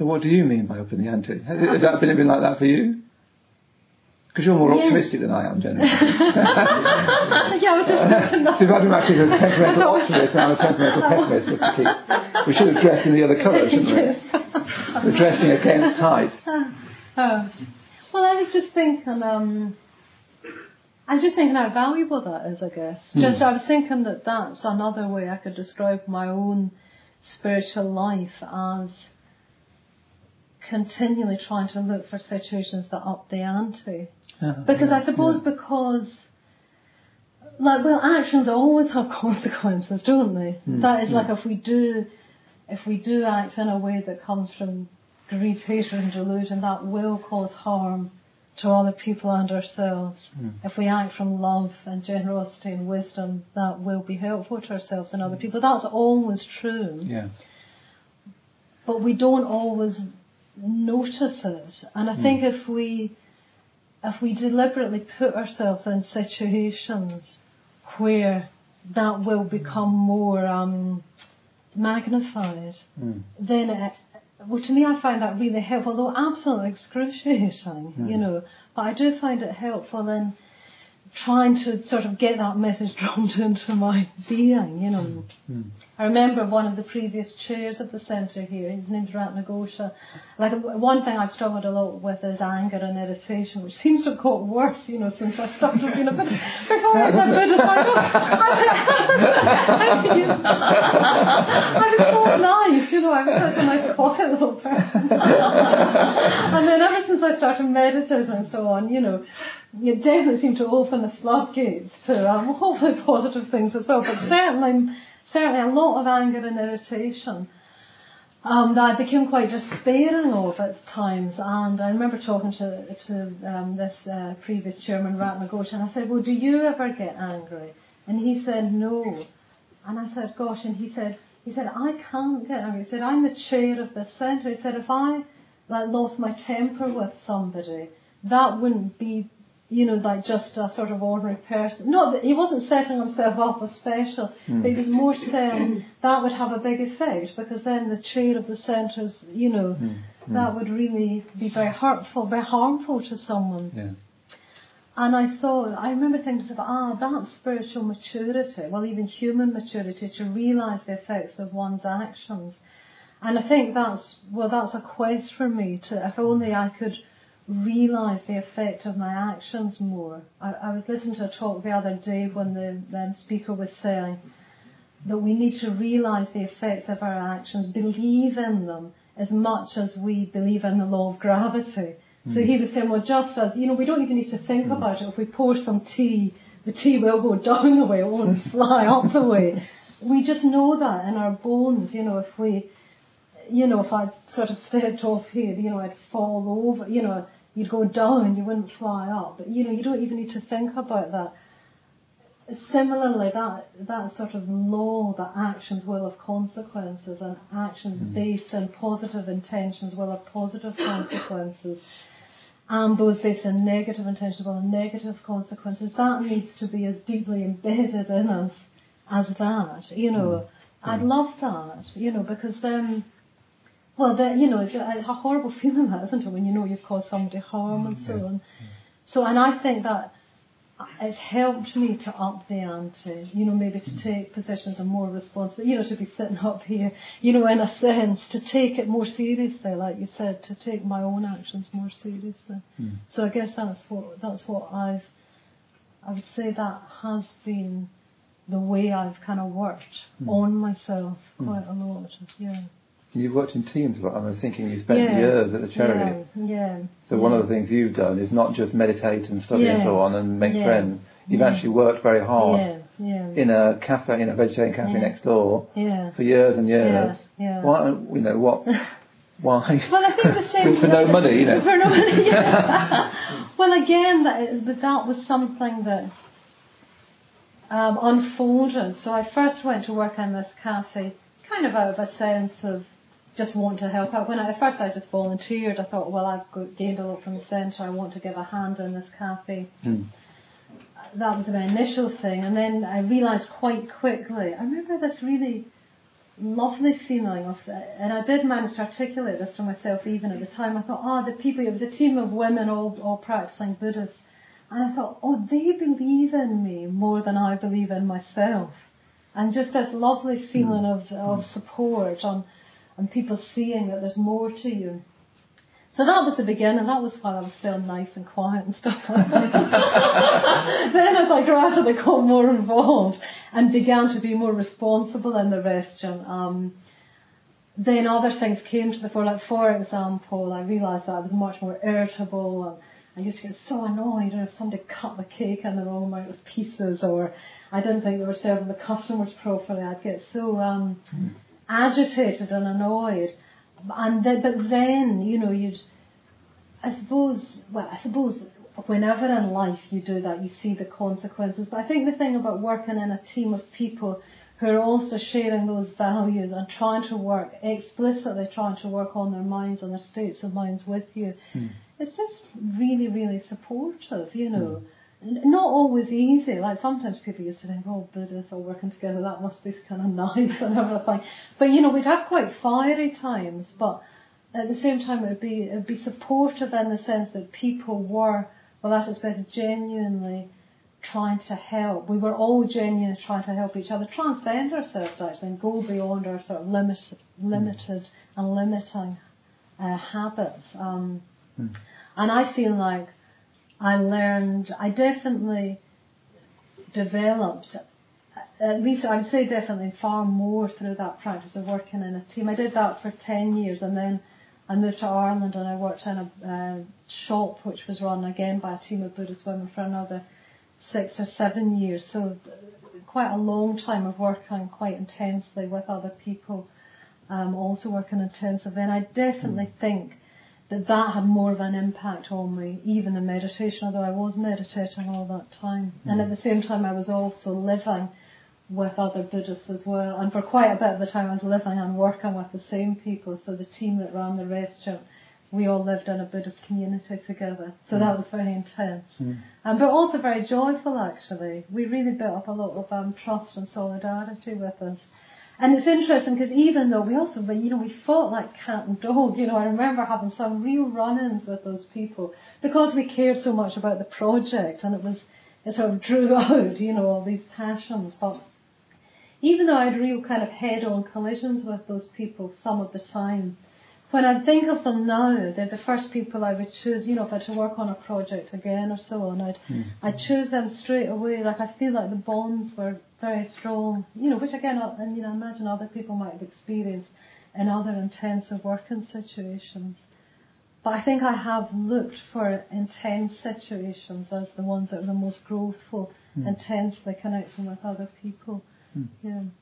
So what do you mean by up in the ante? Has that been a bit like that for you? Because you're more optimistic than I am, generally. Yeah, I was just So if I'm actually a temperamental optimist and I'm a temperamental pessimist, we should have dressed in the other colour, shouldn't we? We're dressing against type. Well, I was just thinking how valuable that is, I guess. I was thinking that that's another way I could describe my own spiritual life as continually trying to look for situations that up the ante. Because I suppose actions always have consequences, don't they? That is like if we do act in a way that comes from greed, hatred and delusion, that will cause harm to other people and ourselves. If we act from love and generosity and wisdom, that will be helpful to ourselves and other people. That's always true. Yeah. But we don't always notice it. And I think if we deliberately put ourselves in situations where that will become more magnified, then to me I find that really helpful, although absolutely excruciating, but I do find it helpful in trying to sort of get that message drummed into my being, I remember one of the previous chairs of the centre here, his name's Ratnagosha. Like, one thing I've struggled a lot with is anger and irritation, which seems to have got worse, since I started being a bit I was so nice, I was such a nice quiet little person. And then ever since I started meditating and so on, it definitely seemed to open the floodgates to hopefully positive things as well, but certainly a lot of anger and irritation that I became quite despairing of at times. And I remember talking to this previous chairman, Ratnagosha, and I said, well, do you ever get angry? And he said, no. And I said, gosh, and he said, I can't get angry. He said, I'm the chair of this centre. He said, if I lost my temper with somebody, that wouldn't be like just a sort of ordinary person. Not that he wasn't setting himself up as special, but he was more saying that would have a big effect, because then the chair of the centres, that would really be very hurtful, very harmful to someone. Yeah. And I remember thinking about, that's spiritual maturity, well, even human maturity, to realise the effects of one's actions. And I think that's a quest for me, if only I could realise the effect of my actions more. I was listening to a talk the other day when the speaker was saying that we need to realise the effects of our actions, believe in them as much as we believe in the law of gravity. So he was saying, well, just as, we don't even need to think about it. If we pour some tea, the tea will go down the way, it won't fly up the way. We just know that in our bones, if we, if I sort of stepped off here, I'd fall over, you'd go down, you wouldn't fly up. But, you don't even need to think about that. Similarly, that sort of law that actions will have consequences, and actions based on positive intentions will have positive consequences, and those based on negative intentions will have negative consequences. That needs to be as deeply embedded in us as that. I'd love that, because then, it's a horrible feeling, that, isn't it, when you've caused somebody harm and so on. So, and I think that it's helped me to up the ante, maybe to take positions of more responsibility, to be sitting up here, in a sense, to take it more seriously, like you said, to take my own actions more seriously. So I guess that's what I would say that has been the way I've kind of worked on myself quite a lot, You've worked in teams a lot. I was thinking you spent years at the charity. So one of the things you've done is not just meditate and study and so on and make friends. You've actually worked very hard in a cafe, in a vegetarian cafe next door for years and years. Why? What? Why? Well, I think the same. For no money, For no money. Well, again, that was something that unfolded. So I first went to work in this cafe, kind of out of a sense of just want to help out. At first I just volunteered. I thought, well, I've gained a lot from the centre, I want to give a hand in this cafe. That was my initial thing, and then I realised quite quickly, I remember this really lovely feeling of, and I did manage to articulate this to myself even at the time. I thought, the people, it was a team of women all practicing Buddhists, and I thought, they believe in me more than I believe in myself. And just this lovely feeling of support and people seeing that there's more to you. So that was the beginning. That was while I was still nice and quiet and stuff. Then as I gradually got more involved and began to be more responsible in the restaurant, then other things came to the fore. Like, for example, I realised that I was much more irritable, and I used to get so annoyed if somebody cut the cake in the wrong amount of pieces, or I didn't think they were serving the customers properly. I'd get so agitated and annoyed. But then, I suppose whenever in life you do that, you see the consequences. But I think the thing about working in a team of people who are also sharing those values and explicitly trying to work on their minds and their states of minds with you, it's just really, really supportive, Not always easy. Like, sometimes people used to think, Buddhists all working together, that must be kind of nice and everything. But, we'd have quite fiery times, but at the same time it would be supportive in the sense that people were, at its best, genuinely trying to help. We were all genuinely trying to help each other, transcend ourselves actually, and go beyond our sort of limited and limiting habits. And I feel like I definitely developed, at least I'd say definitely far more through that practice of working in a team. I did that for 10 years, and then I moved to Ireland and I worked in a shop which was run again by a team of Buddhist women for another 6 or 7 years. So quite a long time of working quite intensely with other people, also working intensively. And I definitely think that had more of an impact on me, even the meditation, although I was meditating all that time. And at the same time I was also living with other Buddhists as well. And for quite a bit of the time I was living and working with the same people. So the team that ran the restaurant, we all lived in a Buddhist community together. So that was very intense. But also very joyful, actually. We really built up a lot of trust and solidarity with us. And it's interesting because even though we fought like cat and dog, I remember having some real run-ins with those people because we cared so much about the project, and it sort of drew out, all these passions. But even though I had real kind of head-on collisions with those people some of the time, when I think of them now, they're the first people I would choose, if I had to work on a project again or so on, I'd choose them straight away. Like, I feel like the bonds were very strong, which again, I imagine other people might have experienced in other intensive working situations. But I think I have looked for intense situations as the ones that are the most growthful, intensely connecting with other people. Yeah.